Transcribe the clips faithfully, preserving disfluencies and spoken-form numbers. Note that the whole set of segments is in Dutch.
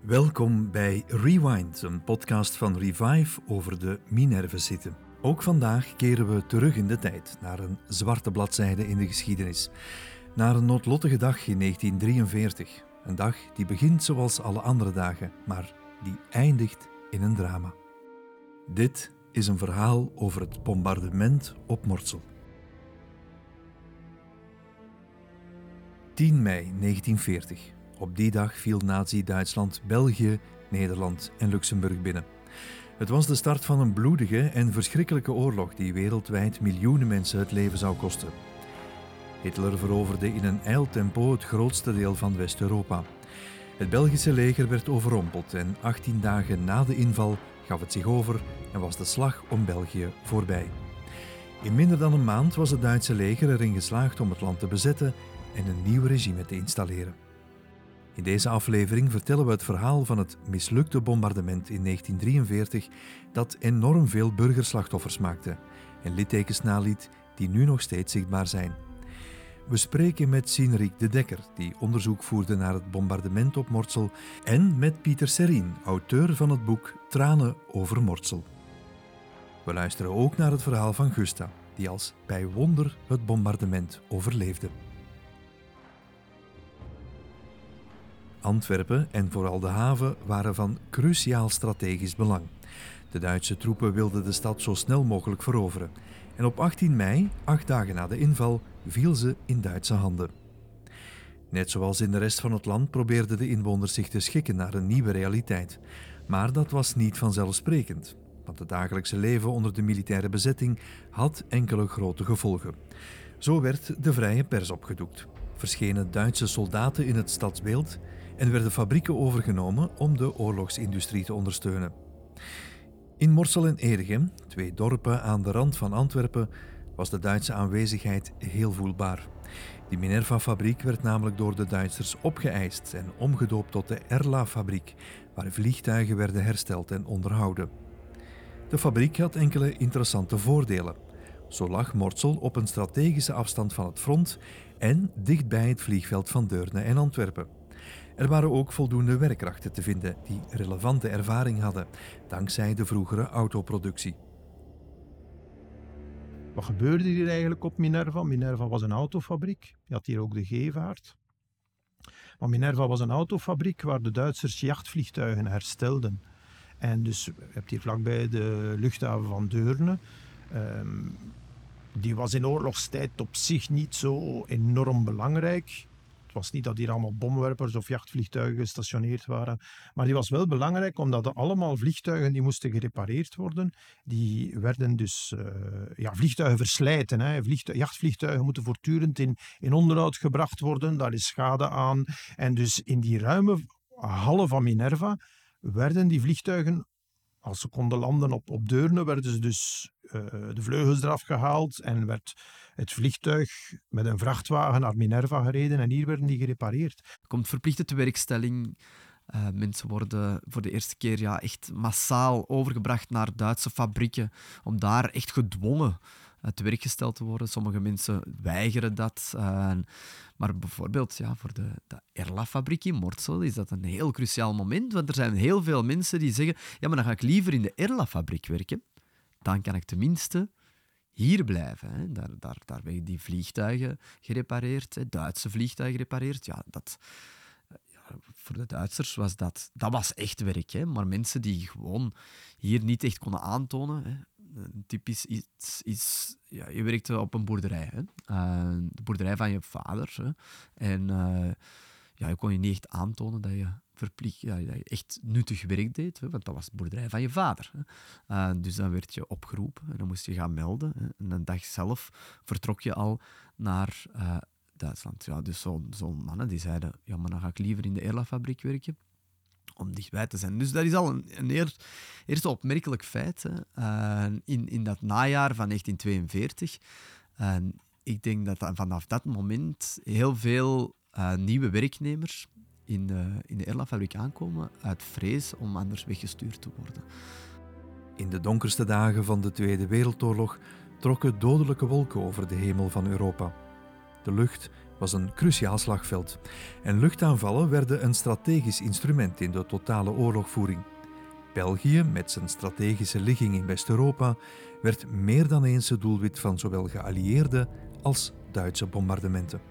Welkom bij Rewind, een podcast van Revive over de Minerva-zitten. Ook vandaag keren we terug in de tijd, naar een zwarte bladzijde in de geschiedenis. Naar een noodlottige dag in negentien drieënveertig. Een dag die begint zoals alle andere dagen, maar die eindigt in een drama. Dit is een verhaal over het bombardement op Mortsel. tien mei negentien veertig. Op die dag viel Nazi-Duitsland België, Nederland en Luxemburg binnen. Het was de start van een bloedige en verschrikkelijke oorlog die wereldwijd miljoenen mensen het leven zou kosten. Hitler veroverde in een ijltempo het grootste deel van West-Europa. Het Belgische leger werd overrompeld en achttien dagen na de inval gaf het zich over en was de slag om België voorbij. In minder dan een maand was het Duitse leger erin geslaagd om het land te bezetten en een nieuw regime te installeren. In deze aflevering vertellen we het verhaal van het mislukte bombardement in negentien drieënveertig dat enorm veel burgerslachtoffers maakte en littekens naliet die nu nog steeds zichtbaar zijn. We spreken met Sienriek de Dekker, die onderzoek voerde naar het bombardement op Mortsel, en met Pieter Serrien, auteur van het boek Tranen over Mortsel. We luisteren ook naar het verhaal van Gusta, die als bij wonder het bombardement overleefde. Antwerpen en vooral de haven waren van cruciaal strategisch belang. De Duitse troepen wilden de stad zo snel mogelijk veroveren. En op achttien mei, acht dagen na de inval, viel ze in Duitse handen. Net zoals in de rest van het land probeerden de inwoners zich te schikken naar een nieuwe realiteit. Maar dat was niet vanzelfsprekend, want het dagelijkse leven onder de militaire bezetting had enkele grote gevolgen. Zo werd de vrije pers opgedoekt, verschenen Duitse soldaten in het stadsbeeld en werden fabrieken overgenomen om de oorlogsindustrie te ondersteunen. In Mortsel en Edegem, twee dorpen aan de rand van Antwerpen, was de Duitse aanwezigheid heel voelbaar. Die Minerva-fabriek werd namelijk door de Duitsers opgeëist en omgedoopt tot de Erla-fabriek, waar vliegtuigen werden hersteld en onderhouden. De fabriek had enkele interessante voordelen. Zo lag Mortsel op een strategische afstand van het front en dicht bij het vliegveld van Deurne en Antwerpen. Er waren ook voldoende werkkrachten te vinden die relevante ervaring hadden, dankzij de vroegere autoproductie. Wat gebeurde hier eigenlijk op Minerva? Minerva was een autofabriek. Je had hier ook de Gevaert. Maar Minerva was een autofabriek waar de Duitsers jachtvliegtuigen herstelden. En dus je hebt hier vlakbij de luchthaven van Deurne. Um, die was in oorlogstijd op zich niet zo enorm belangrijk. Het was niet dat hier allemaal bomwerpers of jachtvliegtuigen gestationeerd waren. Maar die was wel belangrijk omdat er allemaal vliegtuigen die moesten gerepareerd worden. Die werden dus uh, ja, vliegtuigen verslijten. Hè. Vliegtu- jachtvliegtuigen moeten voortdurend in, in onderhoud gebracht worden. Daar is schade aan. En dus in die ruime hallen van Minerva werden die vliegtuigen, als ze konden landen op, op Deurne, werden ze dus uh, de vleugels eraf gehaald en werd het vliegtuig met een vrachtwagen naar Minerva gereden en hier werden die gerepareerd. Er komt verplichte tewerkstelling. Uh, mensen worden voor de eerste keer ja, echt massaal overgebracht naar Duitse fabrieken om daar echt gedwongen uh, te werk gesteld te worden. Sommige mensen weigeren dat. Uh, maar bijvoorbeeld ja, voor de, de Erla-fabriek in Mortsel is dat een heel cruciaal moment, want er zijn heel veel mensen die zeggen ja, maar dan ga ik liever in de Erla-fabriek werken. Dan kan ik tenminste hier blijven. Hè. Daar, daar, daar werden die vliegtuigen gerepareerd, hè. Duitse vliegtuigen gerepareerd. Ja, dat... Voor de Duitsers was dat, dat was echt werk. Hè? Maar mensen die gewoon hier niet echt konden aantonen. Hè? Typisch iets is... Ja, je werkte op een boerderij. Hè? Uh, de boerderij van je vader. Hè? En uh, ja, je kon je niet echt aantonen dat je, verplicht, ja, dat je echt nuttig werk deed. Hè? Want dat was de boerderij van je vader. Hè? Uh, dus dan werd je opgeroepen en dan moest je gaan melden. Hè? En de dag zelf vertrok je al naar... Uh, Duitsland. Ja, dus zo'n zo mannen die zeiden, ja, maar dan ga ik liever in de Erla-fabriek werken, om dichtbij te zijn. Dus dat is al een, een eer, eerste opmerkelijk feit hè, uh, in, in dat najaar van negentien tweeënveertig. Uh, ik denk dat vanaf dat moment heel veel uh, nieuwe werknemers in de, in de Erla-fabriek aankomen uit vrees om anders weggestuurd te worden. In de donkerste dagen van de Tweede Wereldoorlog trokken dodelijke wolken over de hemel van Europa. De lucht was een cruciaal slagveld. En luchtaanvallen werden een strategisch instrument in de totale oorlogvoering. België, met zijn strategische ligging in West-Europa, werd meer dan eens het doelwit van zowel geallieerde als Duitse bombardementen.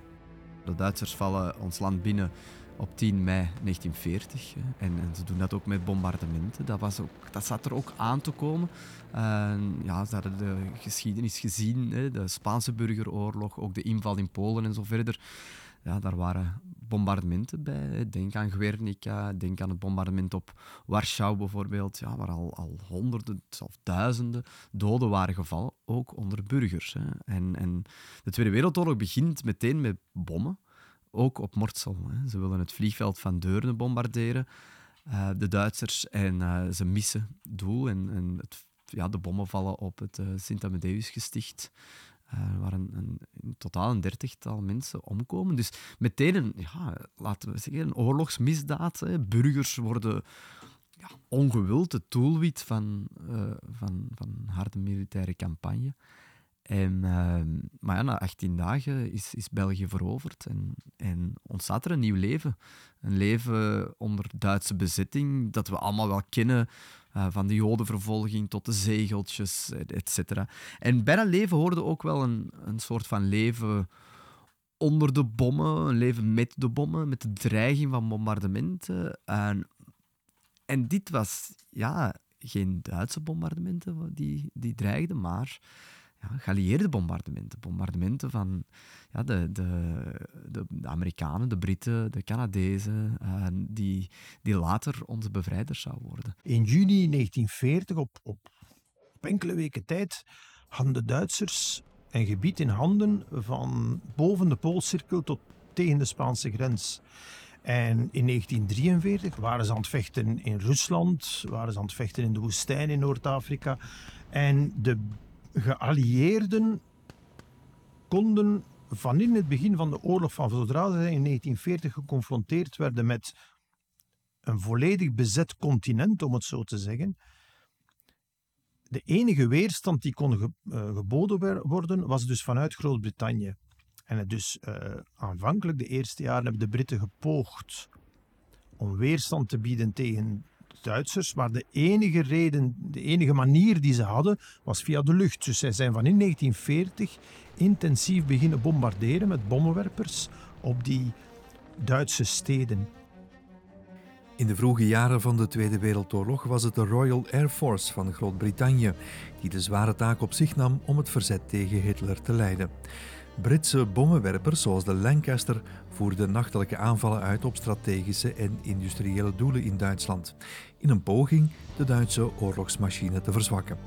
De Duitsers vallen ons land binnen op tien mei negentien veertig. En, en ze doen dat ook met bombardementen. Dat, was ook, dat zat er ook aan te komen. Uh, ja, ze hadden de geschiedenis gezien, hè, de Spaanse burgeroorlog, ook de inval in Polen en zo verder. Ja, daar waren bombardementen bij. Denk aan Guernica, denk aan het bombardement op Warschau bijvoorbeeld, ja, waar al, al honderden, zelfs duizenden doden waren gevallen, ook onder burgers. Hè. En, en de Tweede Wereldoorlog begint meteen met bommen, ook op Mortsel. Hè. Ze willen het vliegveld van Deurne bombarderen, uh, de Duitsers, en uh, ze missen het doel. En, en het, ja, de bommen vallen op het uh, Sint-Amadeusgesticht. Uh, waar een, een, in totaal een dertigtal mensen omkomen. Dus meteen een, ja, laten we zeggen, een oorlogsmisdaad. Hè. Burgers worden ja, ongewild het doelwit van, uh, van, van een harde militaire campagne. En, uh, maar ja, na achttien dagen is, is België veroverd en, en ontstaat er een nieuw leven. Een leven onder Duitse bezetting, dat we allemaal wel kennen, uh, van de jodenvervolging tot de zegeltjes, et cetera. En bij dat leven hoorde ook wel een, een soort van leven onder de bommen, een leven met de bommen, met de dreiging van bombardementen. En, en dit was ja, geen Duitse bombardementen die, die dreigden, maar ja, geallieerde bombardementen. Bombardementen van ja, de, de, de, de Amerikanen, de Britten, de Canadezen, uh, die, die later onze bevrijders zouden worden. In juni negentien veertig, op, op, op enkele weken tijd, hadden de Duitsers een gebied in handen van boven de Poolcirkel tot tegen de Spaanse grens. En in negentien drieënveertig waren ze aan het vechten in Rusland, waren ze aan het vechten in de woestijn in Noord-Afrika. En de geallieerden konden van in het begin van de oorlog, van zodra ze in negentien veertig geconfronteerd werden met een volledig bezet continent, om het zo te zeggen, de enige weerstand die kon ge, uh, geboden worden, was dus vanuit Groot-Brittannië. En het dus uh, aanvankelijk, de eerste jaren, hebben de Britten gepoogd om weerstand te bieden tegen Duitsers, maar de enige reden, de enige manier die ze hadden, was via de lucht. Dus zij zijn van in negentien veertig intensief beginnen bombarderen met bommenwerpers op die Duitse steden. In de vroege jaren van de Tweede Wereldoorlog was het de Royal Air Force van Groot-Brittannië die de zware taak op zich nam om het verzet tegen Hitler te leiden. Britse bommenwerpers zoals de Lancaster voerden nachtelijke aanvallen uit op strategische en industriële doelen in Duitsland, in een poging de Duitse oorlogsmachine te verzwakken.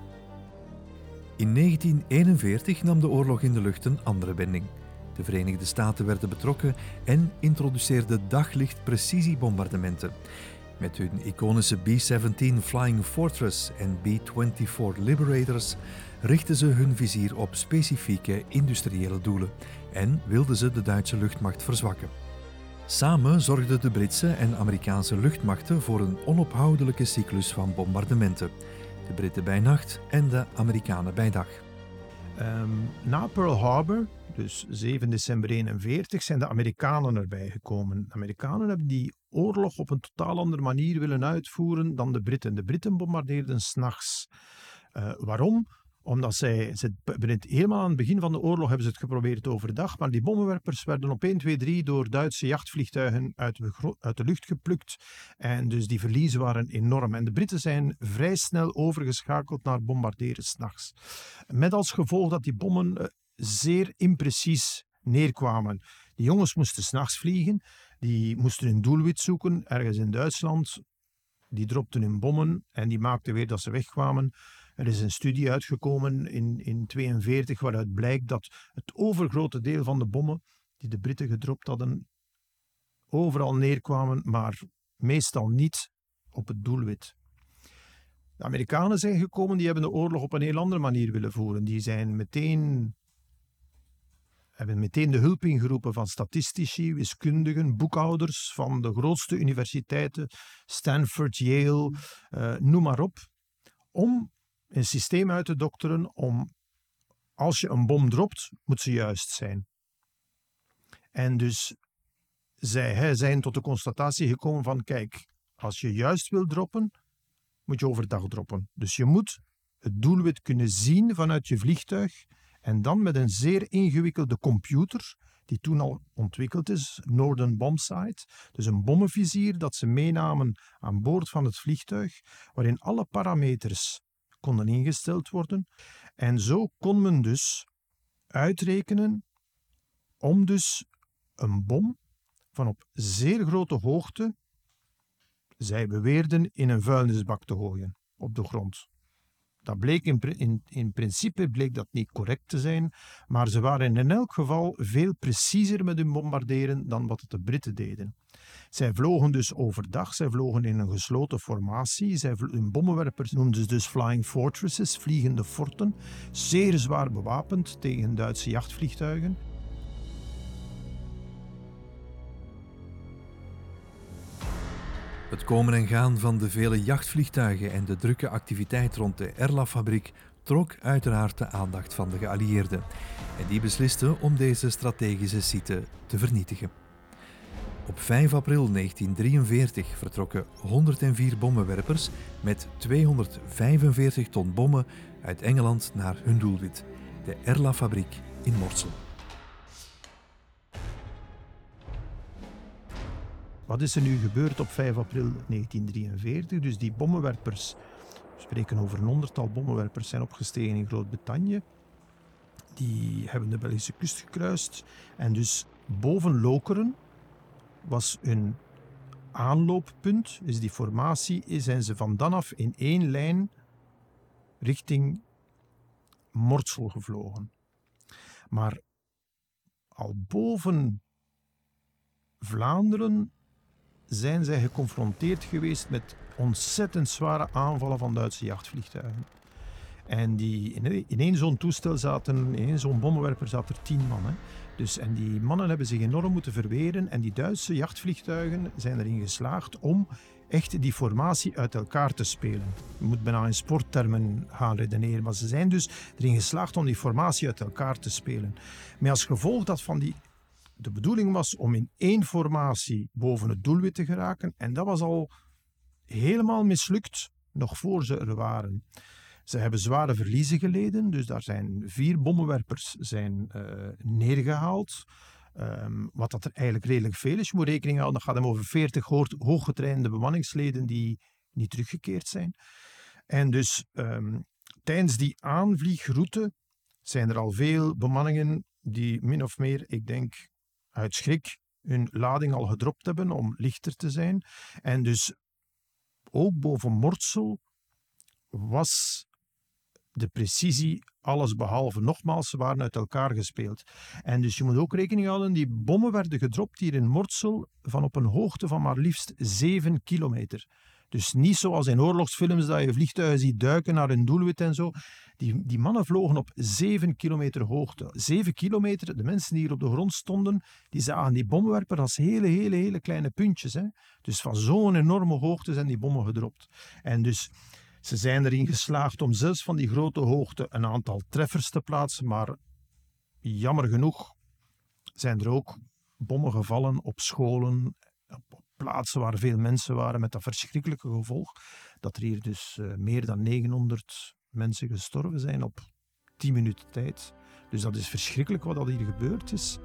In negentien eenenveertig nam de oorlog in de lucht een andere wending. De Verenigde Staten werden betrokken en introduceerden daglicht-precisiebombardementen. Met hun iconische B zeventien Flying Fortress en B vierentwintig Liberators richtten ze hun vizier op specifieke industriële doelen en wilden ze de Duitse luchtmacht verzwakken. Samen zorgden de Britse en Amerikaanse luchtmachten voor een onophoudelijke cyclus van bombardementen. De Britten bij nacht en de Amerikanen bij dag. Um, na Pearl Harbor, dus zeven december eenenveertig, zijn de Amerikanen erbij gekomen. De Amerikanen hebben die oorlog op een totaal andere manier willen uitvoeren dan de Britten. De Britten bombardeerden 's nachts. Uh, waarom? Omdat zij, ze, helemaal aan het begin van de oorlog hebben ze het geprobeerd overdag, maar die bommenwerpers werden op één, twee, drie door Duitse jachtvliegtuigen uit de, uit de lucht geplukt. En dus die verliezen waren enorm. En de Britten zijn vrij snel overgeschakeld naar bombarderen 's nachts. Met als gevolg dat die bommen uh, zeer imprecies neerkwamen. Die jongens moesten 's nachts vliegen, die moesten hun doelwit zoeken, ergens in Duitsland. Die dropten hun bommen en die maakten weer dat ze wegkwamen. Er is een studie uitgekomen in, in tweeënveertig waaruit blijkt dat het overgrote deel van de bommen die de Britten gedropt hadden, overal neerkwamen, maar meestal niet op het doelwit. De Amerikanen zijn gekomen, die hebben de oorlog op een heel andere manier willen voeren. Die zijn meteen, hebben meteen de hulp ingeroepen van statistici, wiskundigen, boekhouders van de grootste universiteiten, Stanford, Yale, uh, noem maar op, om een systeem uit te dokteren om, als je een bom dropt, moet ze juist zijn. En dus zij hè, zijn tot de constatatie gekomen van, kijk, als je juist wil droppen, moet je overdag droppen. Dus je moet het doelwit kunnen zien vanuit je vliegtuig en dan met een zeer ingewikkelde computer, die toen al ontwikkeld is, Northern Bombsight, dus een bommenvizier dat ze meenamen aan boord van het vliegtuig, waarin alle parameters konden ingesteld worden. En zo kon men dus uitrekenen om dus een bom van op zeer grote hoogte, zij beweerden, in een vuilnisbak te gooien op de grond. Dat bleek in, in, in principe bleek dat niet correct te zijn, maar ze waren in elk geval veel preciezer met hun bombarderen dan wat de Britten deden. Zij vlogen dus overdag, zij vlogen in een gesloten formatie. Zij vlo- hun bommenwerpers noemden ze dus Flying Fortresses, vliegende forten, zeer zwaar bewapend tegen Duitse jachtvliegtuigen. Het komen en gaan van de vele jachtvliegtuigen en de drukke activiteit rond de Erla-fabriek trok uiteraard de aandacht van de geallieerden. En die beslisten om deze strategische site te vernietigen. Op vijf april negentien drieënveertig vertrokken honderdvier bommenwerpers met tweehonderdvijfenveertig ton bommen uit Engeland naar hun doelwit, de Erla-fabriek in Mortsel. Wat is er nu gebeurd op vijf april negentien drieënveertig? Dus die bommenwerpers, we spreken over een honderdtal bommenwerpers, zijn opgestegen in Groot-Brittannië. Die hebben de Belgische kust gekruist. En dus boven Lokeren was hun aanlooppunt. Dus die formatie zijn ze van dan af in één lijn richting Mortsel gevlogen. Maar al boven Vlaanderen zijn zij geconfronteerd geweest met ontzettend zware aanvallen van Duitse jachtvliegtuigen. En die, in één zo'n toestel zaten, in één zo'n bommenwerper zaten er tien mannen. Dus, en die mannen hebben zich enorm moeten verweren en die Duitse jachtvliegtuigen zijn erin geslaagd om echt die formatie uit elkaar te spelen. Je moet bijna in sporttermen gaan redeneren, maar ze zijn dus erin geslaagd om die formatie uit elkaar te spelen. Maar als gevolg dat van die De bedoeling was om in één formatie boven het doelwit te geraken en dat was al helemaal mislukt, nog voor ze er waren. Ze hebben zware verliezen geleden, dus daar zijn vier bommenwerpers zijn, uh, neergehaald. Um, wat dat er eigenlijk redelijk veel is. Je moet rekening houden, dat gaat om over veertig hooggetrainde bemanningsleden die niet teruggekeerd zijn. En dus um, tijdens die aanvliegroute zijn er al veel bemanningen die min of meer, ik denk, uit schrik hun lading al gedropt hebben om lichter te zijn. En dus ook boven Mortsel was de precisie alles behalve. Nogmaals, ze waren uit elkaar gespeeld. En dus je moet ook rekening houden, die bommen werden gedropt hier in Mortsel van op een hoogte van maar liefst zeven kilometer. Dus niet zoals in oorlogsfilms dat je vliegtuigen ziet duiken naar hun doelwit en zo. Die, die mannen vlogen op zeven kilometer hoogte. Zeven kilometer, de mensen die hier op de grond stonden, die zagen die bommenwerper als hele, hele, hele kleine puntjes. Hè. Dus van zo'n enorme hoogte zijn die bommen gedropt. En dus ze zijn erin geslaagd om zelfs van die grote hoogte een aantal treffers te plaatsen, maar jammer genoeg zijn er ook bommen gevallen op scholen, op plaatsen waar veel mensen waren, met dat verschrikkelijke gevolg dat er hier dus uh, meer dan negenhonderd mensen gestorven zijn op tien minuten tijd. Dus dat is verschrikkelijk wat dat hier gebeurd is.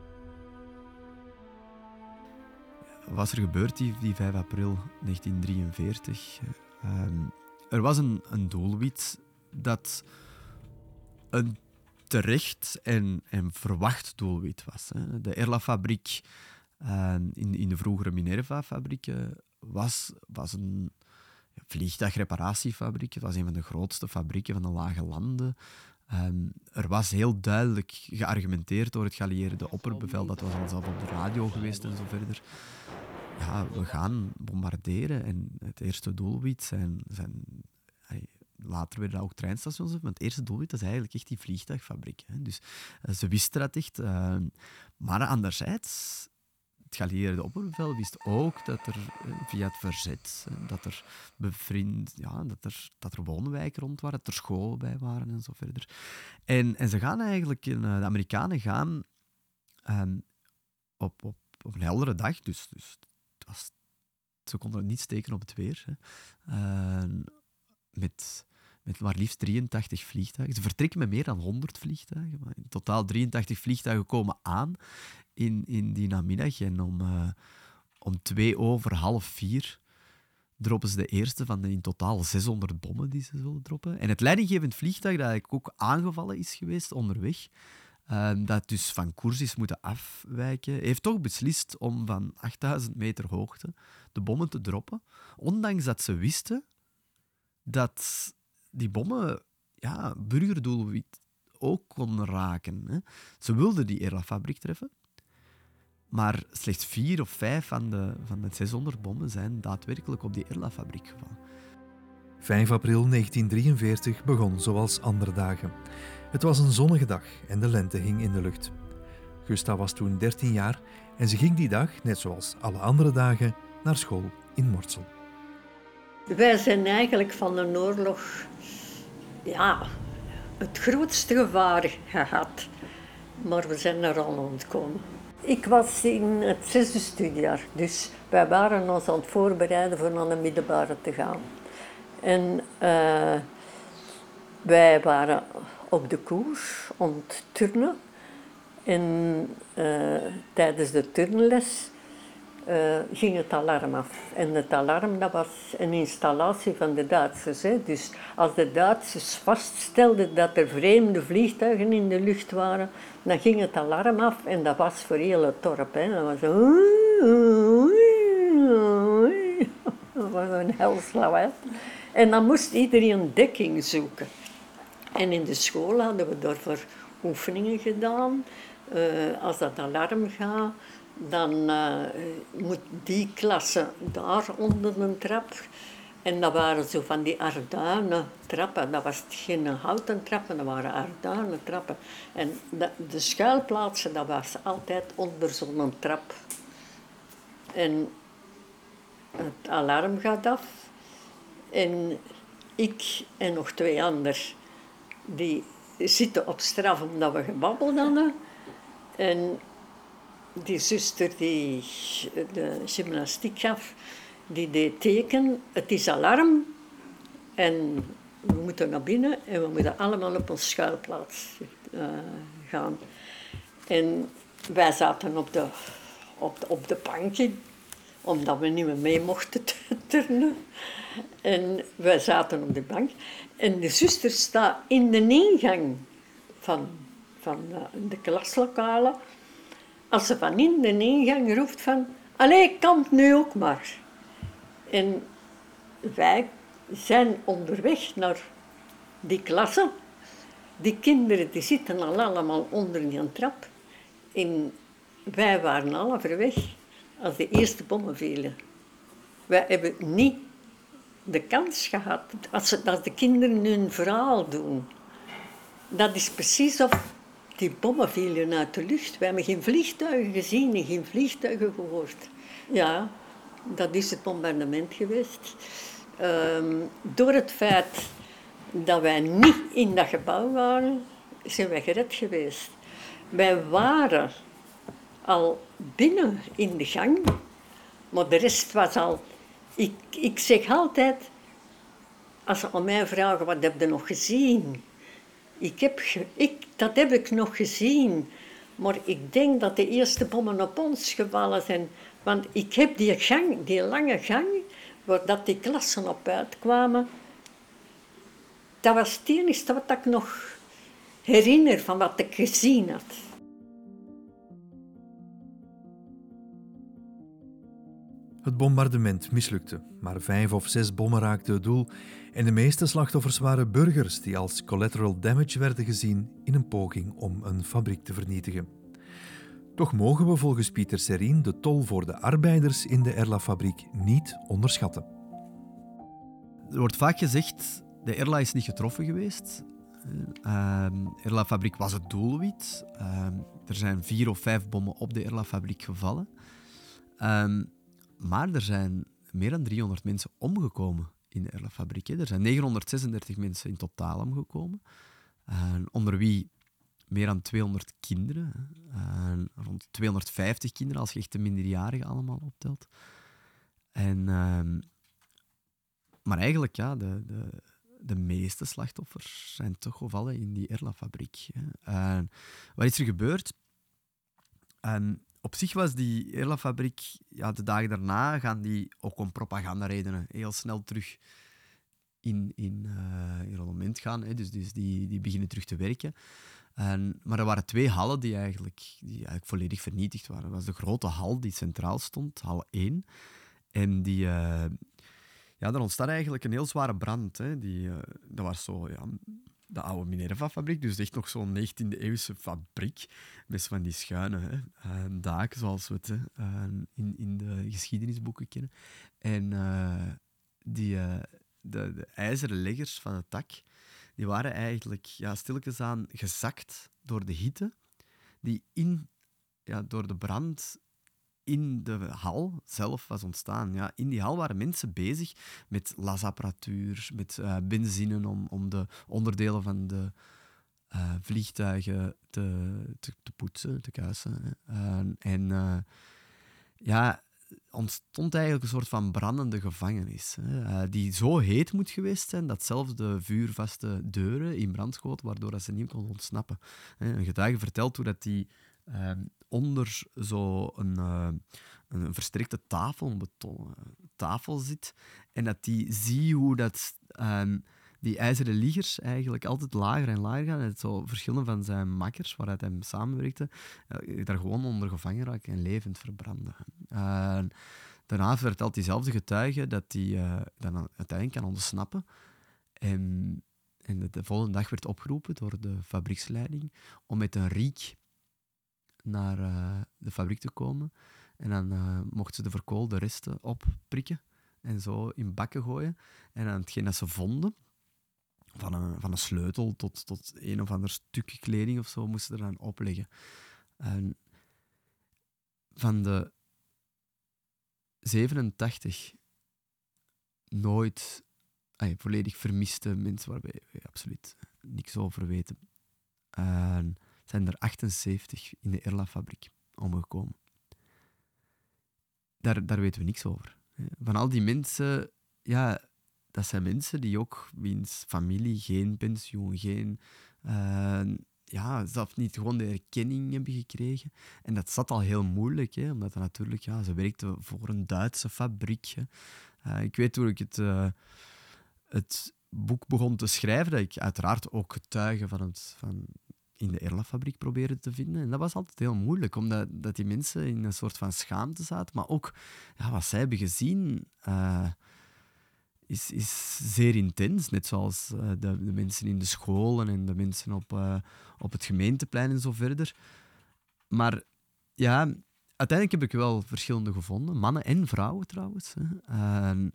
Wat is er gebeurd die, die vijf april negentien drieënveertig? Um, er was een, een doelwit dat een terecht en, en verwacht doelwit was. Hè. De Erla-fabriek uh, in, in de vroegere Minerva-fabrieken was, was een vliegtuigreparatiefabriek. Het was een van de grootste fabrieken van de Lage Landen. Um, er was heel duidelijk geargumenteerd door het geallieerde opperbevel. Dat was al zelf op de radio geweest en zo verder. Ja, we gaan bombarderen. En het eerste doelwit zijn... zijn later werden dat ook treinstations. Maar het eerste doelwit is eigenlijk echt die vliegtuigfabriek. Hè. Dus uh, ze wisten dat echt. Uh, maar anderzijds... Het geallieerde opperbevel wist ook dat er via het verzet, dat er bevriend, ja, dat er, dat er woonwijken rond waren, dat er scholen bij waren en zo verder. En, en ze gaan eigenlijk, de Amerikanen gaan um, op, op, op een heldere dag, dus, dus het was, ze konden het niet steken op het weer, hè. Uh, met, met maar liefst drieëntachtig vliegtuigen. Ze vertrekken met meer dan honderd vliegtuigen, maar in totaal drieëntachtig vliegtuigen komen aan in, in die namiddag. En om, uh, om twee over half vier droppen ze de eerste van de in totaal zeshonderd bommen die ze zullen droppen. En het leidinggevend vliegtuig dat eigenlijk ook aangevallen is geweest onderweg, uh, dat dus van koers is moeten afwijken, heeft toch beslist om van achtduizend meter hoogte de bommen te droppen, ondanks dat ze wisten dat die bommen ja, burgerdoelwit ook konden raken. Hè. Ze wilden die Erla-fabriek treffen, maar slechts vier of vijf van de, van de zeshonderd bommen zijn daadwerkelijk op die Erla-fabriek gevallen. vijf april negentien drieënveertig begon zoals andere dagen. Het was een zonnige dag en de lente hing in de lucht. Gusta was toen dertien jaar en ze ging die dag, net zoals alle andere dagen, naar school in Mortsel. Wij zijn eigenlijk van de oorlog ja, het grootste gevaar gehad. Maar we zijn er al ontkomen. Ik was in het zesde studiejaar, dus wij waren ons aan het voorbereiden voor naar de middelbare te gaan. En uh, wij waren op de koers om te turnen. En uh, tijdens de turnles uh, ging het alarm af. En het alarm dat was een installatie van de Duitsers. Hè. Dus als de Duitsers vaststelden dat er vreemde vliegtuigen in de lucht waren, dan ging het alarm af en dat was voor heel het dorp. Hè. Dat was zo... Dat was een hels lawaai. En dan moest iedereen dekking zoeken. En in de school hadden we daarvoor oefeningen gedaan. Uh, als dat alarm gaat, dan uh, moet die klasse daar onder een trap. En dat waren zo van die arduinen trappen. Dat was geen houten trappen, dat waren arduinen trappen. En de, de schuilplaatsen, dat was altijd onder zo'n trap. En het alarm gaat af. En ik en nog twee anderen, die zitten op straf omdat we gebabbeld hadden. En die zuster die de gymnastiek gaf, die deed teken, het is alarm. En we moeten naar binnen en we moeten allemaal op onze schuilplaats uh, gaan. En wij zaten op de, op de, op de bankje, omdat we niet meer mee mochten turnen. En wij zaten op de bank. En de zuster staat in de ingang van, van de, de klaslokalen. Als ze van in de ingang roept van... Allee, kamp nu ook maar. En wij zijn onderweg naar die klasse. Die kinderen die zitten al allemaal onder die trap. En wij waren halverweg als de eerste bommen vielen. Wij hebben niet de kans gehad, als, ze, als de kinderen hun verhaal doen. Dat is precies of die bommen vielen uit de lucht. We hebben geen vliegtuigen gezien en geen vliegtuigen gehoord. Ja, dat is het bombardement geweest. Um, door het feit dat wij niet in dat gebouw waren, zijn wij gered geweest. Wij waren al binnen in de gang, maar de rest was al... Ik, ik zeg altijd, als ze aan mij vragen, wat heb je nog gezien? Ik heb, ik, dat heb ik nog gezien, maar ik denk dat de eerste bommen op ons gevallen zijn. Want ik heb die gang, die lange gang, waar dat die klassen op uitkwamen, dat was het enige wat ik nog herinner van wat ik gezien had. Het bombardement mislukte, maar vijf of zes bommen raakten het doel en de meeste slachtoffers waren burgers die als collateral damage werden gezien in een poging om een fabriek te vernietigen. Toch mogen we volgens Pieter Serrin de tol voor de arbeiders in de Erla-fabriek niet onderschatten. Er wordt vaak gezegd, de Erla is niet getroffen geweest. Uh, Erla-fabriek was het doelwit. Uh, er zijn vier of vijf bommen op de Erla-fabriek gevallen. Uh, Maar er zijn meer dan driehonderd mensen omgekomen in de Erla-fabriek. Er zijn negenhonderdzesendertig mensen in totaal omgekomen. Uh, onder wie meer dan tweehonderd kinderen. Hè. Uh, rond tweehonderdvijftig kinderen, als je echt de minderjarigen allemaal optelt. En, uh, maar eigenlijk, ja, de, de, de meeste slachtoffers zijn toch gevallen in die Erla-fabriek. Uh, wat is er gebeurd? Um, op zich was die Erla-fabriek, ja, de dagen daarna gaan die ook om propagandaredenen heel snel terug in, in, uh, in rendement gaan. Hè. Dus, dus die, die beginnen terug te werken. En, maar er waren twee hallen die eigenlijk, die eigenlijk volledig vernietigd waren. Dat was de grote hal die centraal stond, hal één. En die, uh, ja, daar ontstaat eigenlijk een heel zware brand. Hè. Die, uh, dat was zo, ja, de oude Minerva-fabriek, dus echt nog zo'n negentiende-eeuwse fabriek. Met van die schuine hè, uh, daken, zoals we het uh, in, in de geschiedenisboeken kennen. En uh, die, uh, de, de ijzeren leggers van het dak, die waren eigenlijk ja, stilletjes aan gezakt door de hitte, die in, ja, door de brand in de hal zelf was ontstaan. Ja, in die hal waren mensen bezig met lasapparatuur, met uh, benzine om, om de onderdelen van de uh, vliegtuigen te, te, te poetsen, te kuisen. Uh, en uh, ja, ontstond eigenlijk een soort van brandende gevangenis. Hè, uh, die zo heet moet geweest zijn dat zelfs de vuurvaste deuren in brand schoten, waardoor dat ze niet kon ontsnappen. Hè, een getuige vertelt hoe dat die uh, onder zo'n uh, een versterkte tafel, een betonnen tafel zit, en dat die zie hoe dat, uh, die ijzeren liggers eigenlijk altijd lager en lager gaan. En het zo verschillen van zijn makkers, waaruit hij samenwerkte, uh, daar gewoon onder gevangen raken en levend verbranden. Uh, daarna vertelt diezelfde getuige dat hij uh, dan uiteindelijk kan ontsnappen. En, en de, de volgende dag werd opgeroepen door de fabrieksleiding om met een riek naar uh, de fabriek te komen. En dan uh, mochten ze de verkoolde resten opprikken en zo in bakken gooien. En dan hetgeen dat ze vonden, van een, van een sleutel tot, tot een of ander stukje kleding of zo, moesten ze er dan opleggen. En van de zevenentachtig nooit ay, volledig vermiste mensen, waarbij we absoluut niks over weten, uh, zijn er achtenzeventig in de Erla-fabriek omgekomen. Daar, daar weten we niks over. Van al die mensen, ja, dat zijn mensen die ook, wiens familie geen pensioen, geen, uh, ja, zelfs niet gewoon de erkenning hebben gekregen. En dat zat al heel moeilijk, hè, omdat dat natuurlijk, ja, ze werkten voor een Duitse fabriek. Uh, ik weet toen ik het, uh, het boek begon te schrijven, dat ik uiteraard ook getuigen van het, van in de Erla-fabriek probeerde te vinden. En dat was altijd heel moeilijk, omdat dat die mensen in een soort van schaamte zaten. Maar ook, ja, wat zij hebben gezien uh, is, is zeer intens. Net zoals uh, de, de mensen in de scholen en de mensen op, uh, op het gemeenteplein en zo verder. Maar ja, uiteindelijk heb ik wel verschillende gevonden. Mannen en vrouwen trouwens. Hè, uh,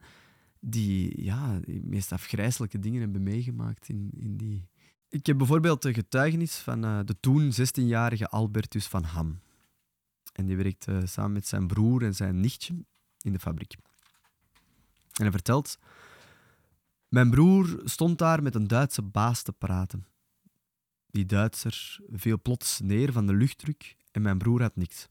die ja, de meest afgrijselijke dingen hebben meegemaakt in, in die... Ik heb bijvoorbeeld de getuigenis van uh, de toen zestienjarige Albertus van Ham. En die werkte uh, samen met zijn broer en zijn nichtje in de fabriek. En hij vertelt: mijn broer stond daar met een Duitse baas te praten. Die Duitser viel plots neer van de luchtdruk en mijn broer had niks.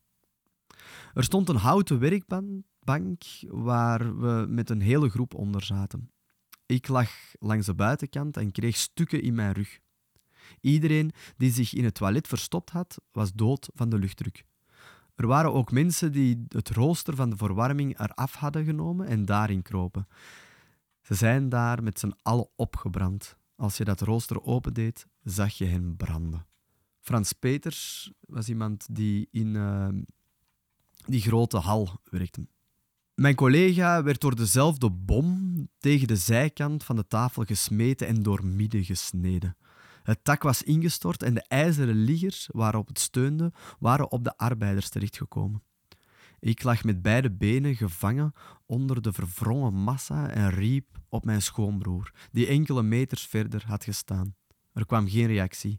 Er stond een houten werkbank waar we met een hele groep onder zaten. Ik lag langs de buitenkant en kreeg stukken in mijn rug. Iedereen die zich in het toilet verstopt had, was dood van de luchtdruk. Er waren ook mensen die het rooster van de verwarming eraf hadden genomen en daarin kropen. Ze zijn daar met z'n allen opgebrand. Als je dat rooster opendeed, zag je hen branden. Frans Peters was iemand die in uh, die grote hal werkte. Mijn collega werd door dezelfde bom tegen de zijkant van de tafel gesmeten en doormidden gesneden. Het dak was ingestort en de ijzeren liggers waarop het steunde, waren op de arbeiders terechtgekomen. Ik lag met beide benen gevangen onder de verwrongen massa en riep op mijn schoonbroer, die enkele meters verder had gestaan. Er kwam geen reactie.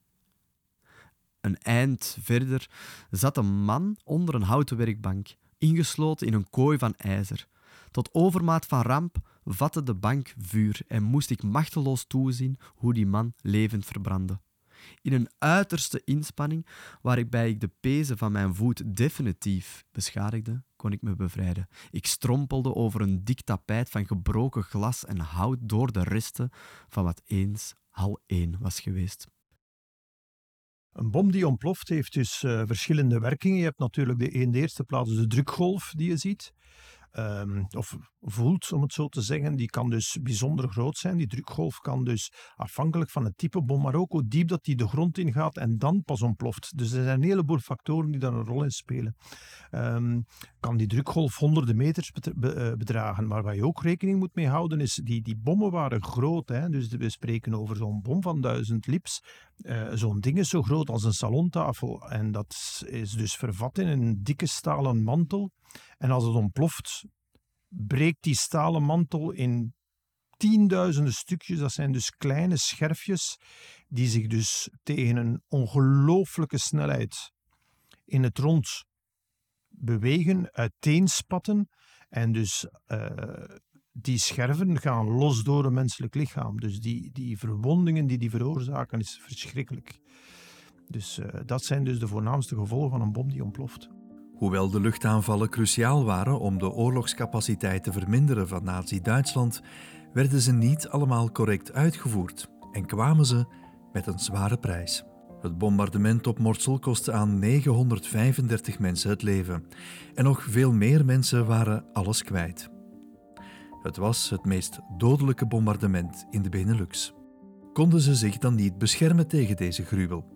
Een eind verder zat een man onder een houten werkbank, ingesloten in een kooi van ijzer. Tot overmaat van ramp vatte de bank vuur en moest ik machteloos toezien hoe die man levend verbrandde. In een uiterste inspanning, waarbij ik de pezen van mijn voet definitief beschadigde, kon ik me bevrijden. Ik strompelde over een dik tapijt van gebroken glas en hout door de resten van wat eens hal één was geweest. Een bom die ontploft heeft dus uh, verschillende werkingen. Je hebt natuurlijk de, in de eerste plaats de drukgolf die je ziet. Um, of voelt, om het zo te zeggen. Die kan dus bijzonder groot zijn. Die drukgolf kan dus afhankelijk van het type bom, maar ook hoe diep dat die de grond ingaat en dan pas ontploft. Dus er zijn een heleboel factoren die daar een rol in spelen. Um, kan die drukgolf honderden meters bedragen. Maar waar je ook rekening moet mee houden is, die, die bommen waren groot. Hè? Dus we spreken over zo'n bom van duizend lips. Uh, zo'n ding is zo groot als een salontafel. En dat is dus vervat in een dikke stalen mantel. En als het ontploft, breekt die stalen mantel in tienduizenden stukjes. Dat zijn dus kleine scherfjes die zich dus tegen een ongelooflijke snelheid in het rond bewegen, uiteenspatten. En dus uh, die scherven gaan los door een menselijk lichaam. Dus die, die verwondingen die die veroorzaken is verschrikkelijk. Dus uh, dat zijn dus de voornaamste gevolgen van een bom die ontploft. Hoewel de luchtaanvallen cruciaal waren om de oorlogscapaciteit te verminderen van Nazi-Duitsland, werden ze niet allemaal correct uitgevoerd en kwamen ze met een zware prijs. Het bombardement op Mortsel kostte aan negenhonderdvijfendertig mensen het leven en nog veel meer mensen waren alles kwijt. Het was het meest dodelijke bombardement in de Benelux. Konden ze zich dan niet beschermen tegen deze gruwel?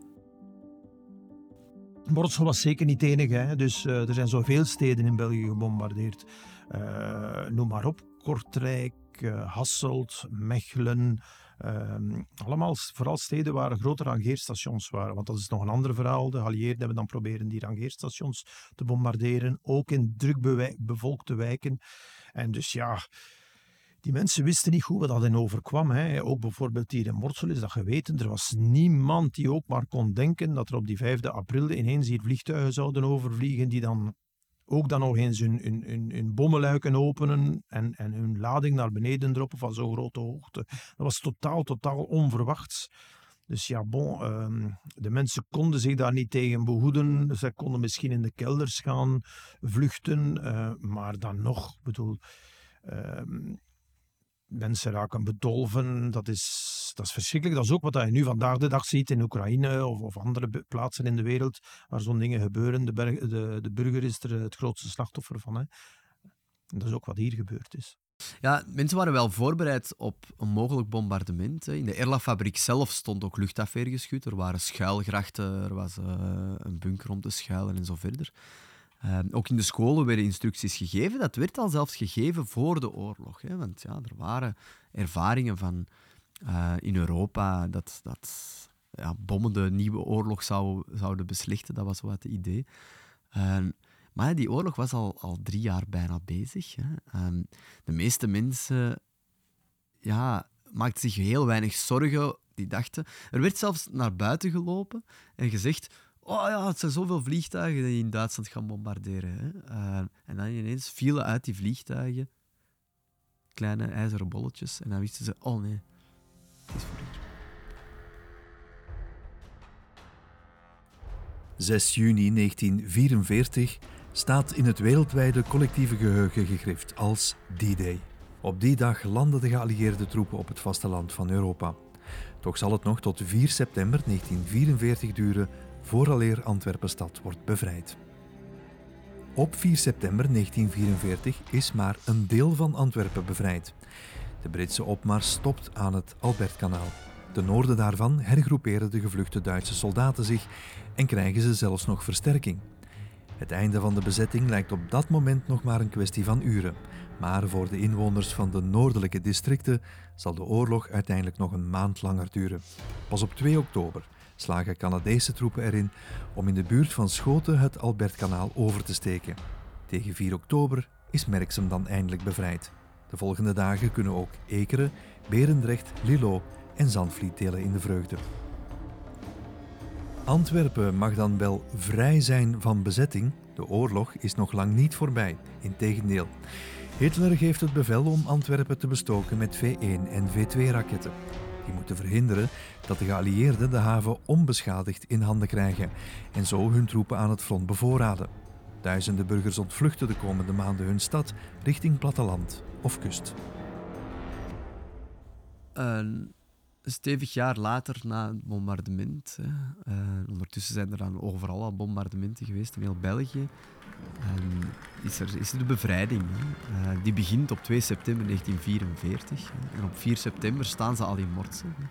Mortsel was zeker niet het enige, hè? Dus uh, er zijn zoveel steden in België gebombardeerd. Uh, noem maar op, Kortrijk, uh, Hasselt, Mechelen. Uh, allemaal, vooral steden waar grote rangeerstations waren. Want dat is nog een ander verhaal. De geallieerden hebben dan proberen die rangeerstations te bombarderen. Ook in druk bewij- bevolkte wijken. En dus ja... Die mensen wisten niet goed wat dat hen overkwam. Hè. Ook bijvoorbeeld hier in Mortsel is dat geweten. Er was niemand die ook maar kon denken dat er op die vijfde april ineens hier vliegtuigen zouden overvliegen die dan ook dan nog eens hun, hun, hun, hun bommenluiken openen en, en hun lading naar beneden droppen van zo'n grote hoogte. Dat was totaal, totaal onverwachts. Dus ja, bon, uh, de mensen konden zich daar niet tegen behoeden. Ze konden misschien in de kelders gaan vluchten, uh, maar dan nog, bedoel... Uh, Mensen raken bedolven, dat is, dat is verschrikkelijk. Dat is ook wat je nu vandaag de dag ziet in Oekraïne of, of andere plaatsen in de wereld waar zo'n dingen gebeuren. De, berg, de, de burger is er het grootste slachtoffer van. Hè. En dat is ook wat hier gebeurd is. Ja, mensen waren wel voorbereid op een mogelijk bombardement. In de Erla-fabriek zelf stond ook luchtafweergeschut. Er waren schuilgrachten, er was uh, een bunker om te schuilen en zo verder. Uh, ook in de scholen werden instructies gegeven. Dat werd al zelfs gegeven voor de oorlog. Hè? Want ja, er waren ervaringen van uh, in Europa dat, dat ja, bommen de nieuwe oorlog zou, zouden beslechten. Dat was wat het idee. Uh, maar die oorlog was al, al drie jaar bijna bezig. Hè? Um, de meeste mensen ja, maakten zich heel weinig zorgen. Die dachten... Er werd zelfs naar buiten gelopen en gezegd... Oh ja, het zijn zoveel vliegtuigen die in Duitsland gaan bombarderen. Hè. Uh, en dan ineens vielen uit die vliegtuigen kleine ijzeren bolletjes. En dan wisten ze, oh nee, het is voor hier. zes juni negentien vierenveertig staat in het wereldwijde collectieve geheugen gegrift als D-Day. Op die dag landden de geallieerde troepen op het vasteland van Europa. Toch zal het nog tot vier september negentien vierenveertig duren vooraleer Antwerpenstad wordt bevrijd. Op vier september negentien vierenveertig is maar een deel van Antwerpen bevrijd. De Britse opmars stopt aan het Albertkanaal. Ten noorden daarvan hergroeperen de gevluchte Duitse soldaten zich en krijgen ze zelfs nog versterking. Het einde van de bezetting lijkt op dat moment nog maar een kwestie van uren. Maar voor de inwoners van de noordelijke districten zal de oorlog uiteindelijk nog een maand langer duren. Pas op twee oktober slagen Canadese troepen erin om in de buurt van Schoten het Albertkanaal over te steken. Tegen vier oktober is Merksem dan eindelijk bevrijd. De volgende dagen kunnen ook Ekeren, Berendrecht, Lillo en Zandvliet delen in de vreugde. Antwerpen mag dan wel vrij zijn van bezetting. De oorlog is nog lang niet voorbij, integendeel. Hitler geeft het bevel om Antwerpen te bestoken met V één en V twee raketten. Die moeten verhinderen dat de geallieerden de haven onbeschadigd in handen krijgen en zo hun troepen aan het front bevoorraden. Duizenden burgers ontvluchten de komende maanden hun stad richting platteland of kust. Een stevig jaar later na het bombardement, hè, uh, ondertussen zijn er dan overal al bombardementen geweest in heel België, en is, er, is er de bevrijding. Hè. Uh, die begint op twee september negentien vierenveertig. Hè. En op vier september staan ze al in Mortsel. Hè.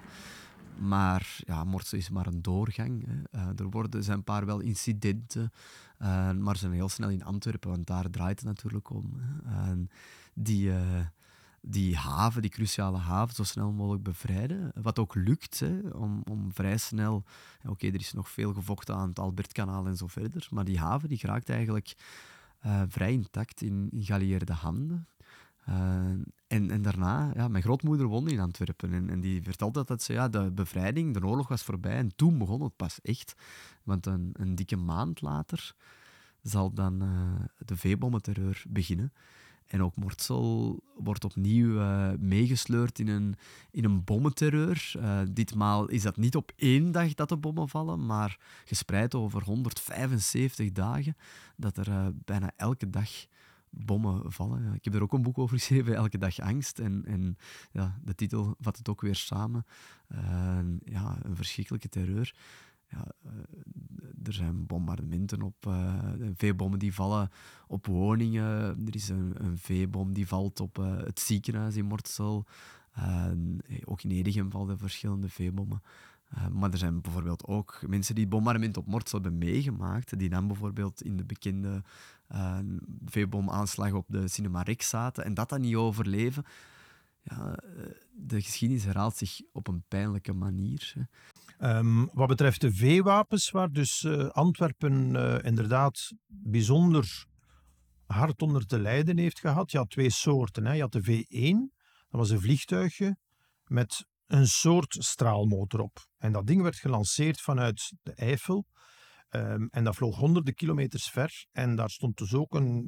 Maar ja, Mortsel is maar een doorgang. Hè. Uh, er worden, zijn een paar wel incidenten, uh, maar ze zijn heel snel in Antwerpen, want daar draait het natuurlijk om. Hè. Uh, die... Uh, die haven, die cruciale haven, zo snel mogelijk bevrijden. Wat ook lukt, hè, om, om vrij snel... Oké, okay, er is nog veel gevochten aan het Albertkanaal en zo verder, maar die haven die geraakt eigenlijk uh, vrij intact in, in geallieerde handen. Uh, en, en daarna, ja, mijn grootmoeder woonde in Antwerpen en, en die vertelde dat ze, ja, de bevrijding, de oorlog was voorbij en toen begon het pas echt. Want een, een dikke maand later zal dan uh, de veebommenterreur beginnen. En ook Mortsel wordt opnieuw uh, meegesleurd in een, in een bommenterreur. Uh, ditmaal is dat niet op één dag dat de bommen vallen, maar gespreid over honderdvijfenzeventig dagen, dat er uh, bijna elke dag bommen vallen. Ja, ik heb er ook een boek over geschreven, Elke dag angst. En, en ja, de titel vat het ook weer samen. Uh, ja, een verschrikkelijke terreur. Ja, uh, er zijn bombardementen op, uh, veebommen die vallen op woningen. Er is een, een veebom die valt op uh, het ziekenhuis in Mortsel. Uh, ook in Edegem vallen verschillende veebommen. Uh, maar er zijn bijvoorbeeld ook mensen die het bombardement op Mortsel hebben meegemaakt, die dan bijvoorbeeld in de bekende uh, veebomaanslag op de Cinema Rex zaten en dat dan niet overleven. Ja, de geschiedenis herhaalt zich op een pijnlijke manier. Hè. Um, wat betreft de veewapens, waar dus uh, Antwerpen uh, inderdaad bijzonder hard onder te lijden heeft gehad. Je had twee soorten. Hè. Je had de V één, dat was een vliegtuigje met een soort straalmotor op. En dat ding werd gelanceerd vanuit de Eifel. Um, en dat vloog honderden kilometers ver. En daar stond dus ook een,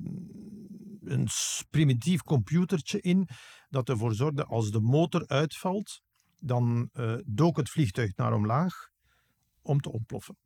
een primitief computertje in dat ervoor zorgde als de motor uitvalt, dan uh, dook het vliegtuig naar omlaag om te ontploffen.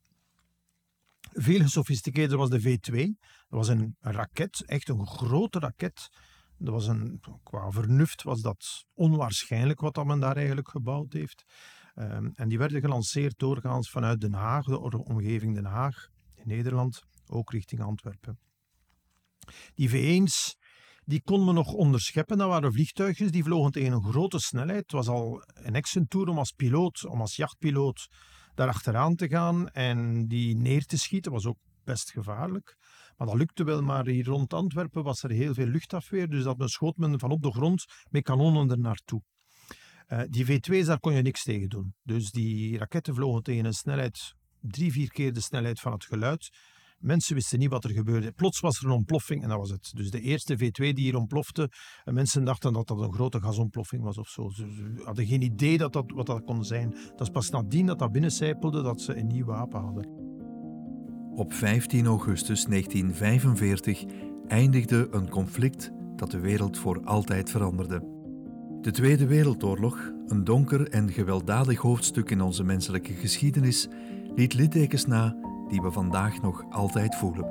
Veel gesofisticeerder was de V twee. Dat was een raket, echt een grote raket. Dat was een, qua vernuft was dat onwaarschijnlijk wat dat men daar eigenlijk gebouwd heeft. Um, en die werden gelanceerd doorgaans vanuit Den Haag, de omgeving Den Haag, in Nederland, ook richting Antwerpen. Die V ééns, die kon men nog onderscheppen. Dat waren vliegtuigjes die vlogen tegen een grote snelheid. Het was al een heksentoer om als piloot, om als jachtpiloot daar achteraan te gaan en die neer te schieten. Was ook best gevaarlijk. Maar dat lukte wel, maar hier rond Antwerpen was er heel veel luchtafweer, dus dat men schoot men van op de grond met kanonnen er naartoe. Uh, die V twee's, daar kon je niks tegen doen. Dus die raketten vlogen tegen een snelheid, drie, vier keer de snelheid van het geluid. Mensen wisten niet wat er gebeurde. Plots was er een ontploffing en dat was het. Dus de eerste V twee die hier ontplofte, mensen dachten dat dat een grote gasontploffing was of zo. Ze hadden geen idee dat dat, wat dat kon zijn. Dat is pas nadien dat dat binnencijpelde dat ze een nieuw wapen hadden. Op vijftien augustus negentien vijfenveertig eindigde een conflict dat de wereld voor altijd veranderde. De Tweede Wereldoorlog, een donker en gewelddadig hoofdstuk in onze menselijke geschiedenis, liet littekens na die we vandaag nog altijd voelen.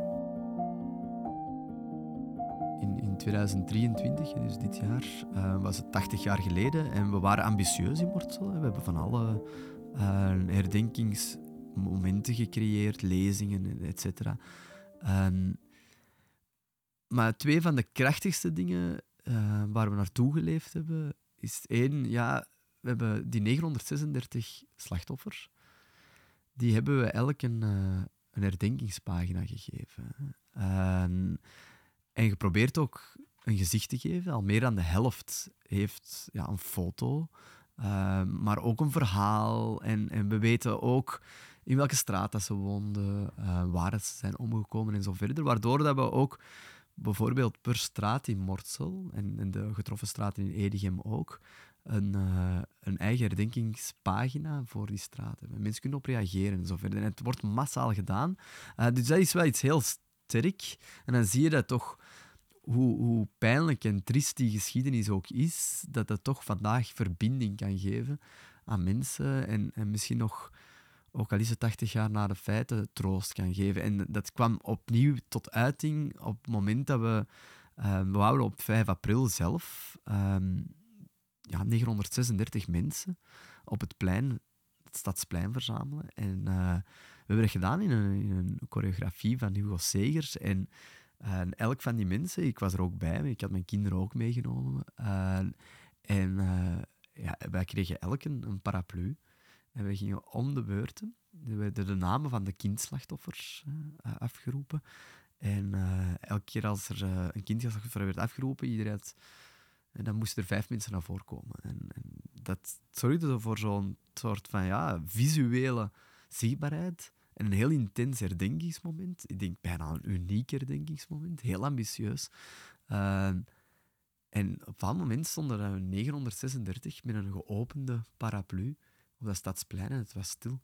In, in tweeduizend drieëntwintig, dus dit jaar, uh, was het tachtig jaar geleden en we waren ambitieus in Mortsel. We hebben van alle uh, herdenkingsmomenten gecreëerd, lezingen, et cetera. Um, maar twee van de krachtigste dingen uh, waar we naartoe geleefd hebben, is één, ja, we hebben die negenhonderdzesendertig slachtoffers, die hebben we elk een, uh, een herdenkingspagina gegeven. Uh, en geprobeerd ook een gezicht te geven. Al meer dan de helft heeft ja, een foto, uh, maar ook een verhaal. En, en we weten ook in welke straat dat ze woonden, uh, waar ze zijn omgekomen en zo verder. Waardoor dat we ook bijvoorbeeld per straat in Mortsel en, en de getroffen straten in Edegem ook een, uh, een eigen herdenkingspagina voor die straten. Mensen kunnen op reageren en zo verder. En het wordt massaal gedaan. Uh, dus dat is wel iets heel sterk. En dan zie je dat toch hoe, hoe pijnlijk en triest die geschiedenis ook is, dat dat toch vandaag verbinding kan geven aan mensen en, en misschien nog, ook al is het tachtig jaar na de feiten, troost kan geven. En dat kwam opnieuw tot uiting op het moment dat we, uh, we wouden op vijf april zelf, um, ja, negenhonderdzesendertig mensen op het plein, het Stadsplein verzamelen. En uh, we hebben dat gedaan in een, in een choreografie van Hugo Segers. En uh, elk van die mensen, ik was er ook bij, ik had mijn kinderen ook meegenomen. Uh, en uh, ja, wij kregen elk een, een paraplu. En we gingen om de beurten. Er werden de namen van de kindslachtoffers uh, afgeroepen. En uh, elke keer als er uh, een kindslachtoffer werd afgeroepen, iedereen had... En dan moesten er vijf mensen naar voren komen. En, en dat zorgde voor zo'n soort van ja, visuele zichtbaarheid en een heel intens herdenkingsmoment. Ik denk bijna een uniek herdenkingsmoment, heel ambitieus. Uh, en op dat moment stonden er negenhonderdzesendertig met een geopende paraplu op dat Stadsplein en het was stil.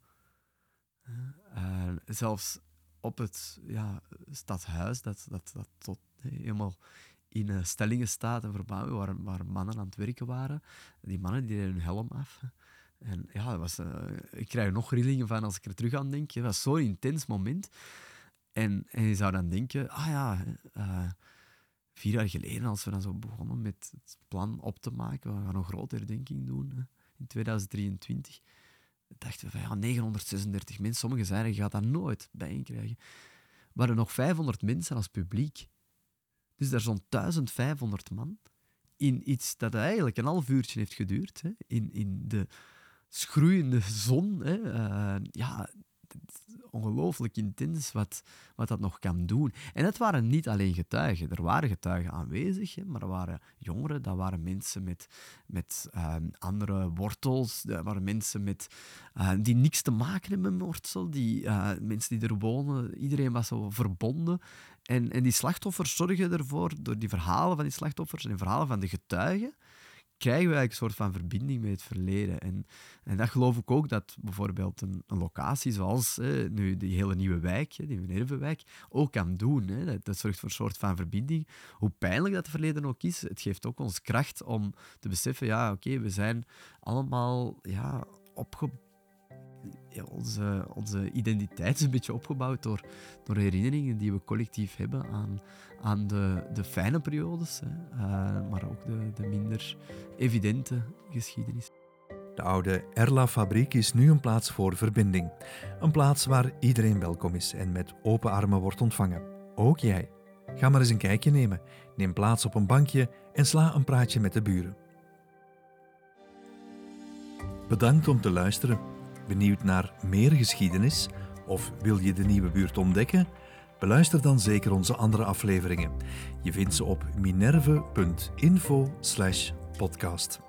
Uh, zelfs op het ja, stadhuis, dat, dat, dat tot helemaal in uh, stellingen staat en verbouwen waar, waar mannen aan het werken waren. Die mannen die deden hun helm af. En ja, dat was, uh, ik krijg er nog rillingen van als ik er terug aan denk. Het was zo'n intens moment. En, en je zou dan denken, ah ja, uh, vier jaar geleden als we dan zo begonnen met het plan op te maken, we gaan een grote herdenking doen hè, in tweeduizend drieëntwintig. Dachten we van ja, negenhonderdzesendertig mensen. Sommigen zeiden, je gaat dat nooit bijeenkrijgen. We hadden nog vijfhonderd mensen als publiek. Dus daar zo'n duizend vijfhonderd man in iets dat eigenlijk een half uurtje heeft geduurd. Hè, in, in de schroeiende zon. Hè, uh, ja, ongelooflijk intens wat, wat dat nog kan doen. En het waren niet alleen getuigen. Er waren getuigen aanwezig, hè, maar er waren jongeren, dat waren mensen met, met uh, andere wortels, dat waren mensen met, uh, die niks te maken hebben met wortel, die, uh, mensen die er wonen. Iedereen was zo verbonden. En, en die slachtoffers zorgen ervoor, door die verhalen van die slachtoffers en de verhalen van de getuigen, krijgen we eigenlijk een soort van verbinding met het verleden. En, en dat geloof ik ook dat bijvoorbeeld een, een locatie zoals hè, nu die hele nieuwe wijk, hè, die Minervewijk, ook kan doen. Hè. Dat, dat zorgt voor een soort van verbinding. Hoe pijnlijk dat verleden ook is, het geeft ook ons kracht om te beseffen, ja, oké, okay, we zijn allemaal ja, opgebouwd. Ja, onze, onze identiteit is een beetje opgebouwd door, door herinneringen die we collectief hebben aan, aan de, de fijne periodes, hè, uh, maar ook de, de minder evidente geschiedenis. De oude Erla-fabriek is nu een plaats voor verbinding. Een plaats waar iedereen welkom is en met open armen wordt ontvangen. Ook jij. Ga maar eens een kijkje nemen. Neem plaats op een bankje en sla een praatje met de buren. Bedankt om te luisteren. Benieuwd naar meer geschiedenis? Of wil je de nieuwe buurt ontdekken? Beluister dan zeker onze andere afleveringen. Je vindt ze op minerve punt info slash podcast.